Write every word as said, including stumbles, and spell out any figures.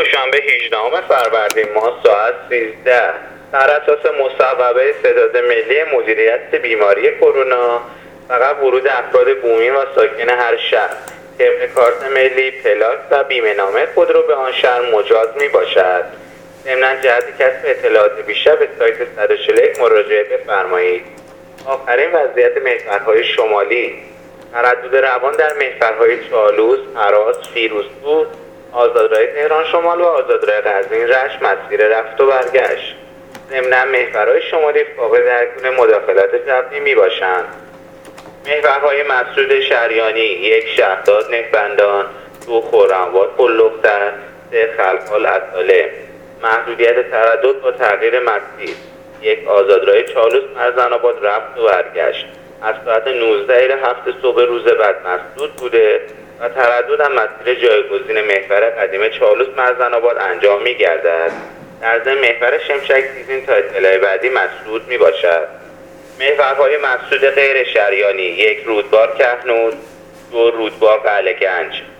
دوشنبه هجدهم فروردین ماه ساعت سیزده بر اساس مصوبه ستاد ملی مدیریت بیماری کرونا فقط ورود افراد بومی و ساکن هر شهر طبق کارت ملی پلاک و بیمه نامه خود رو به آن شهر مجاز می باشد. ضمناً جهت کسب اطلاعات بیشتر به سایت صد و چهل و یک مراجعه بفرمایید. آخرین وضعیت محورهای شمالی: تردد روان در محورهای چالوس، هراس، فیروزکوه، آزادراه تهران شمال و آزادراه قزوین رشت مسیر رفت و برگشت. ضمناً محورهای شمالی فاقد هر گونه مداخلات جوی می باشند. محورهای مسعود شریانی: یک شهرداد نکبندان، دو خرم‌آباد قلق‌تر، سه خلخال اصاله. محدودیت تردد با تغییر مسیر: یک آزادراه چالوس مرزن آباد رفت و برگشت از ساعت نوزده الی هفت صبح روز بعد مسدود بوده و تردد هم مسیر جایگزین محور قدیم چالوس مرزن آباد انجام می گردد. در ضمن محور شمشک تیزین تا اطلاع بعدی مسدود می باشد. محورهای مسدود غیر شریانی: یک رودبار کهنوز، دو رودبار قلعه گنج.